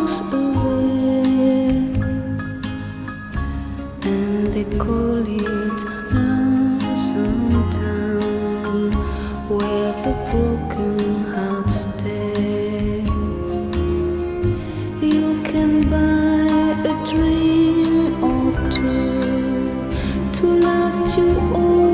miles away, and they call it Lonesome Town, where the broken hearts stay. You can buy a dream or two to last you all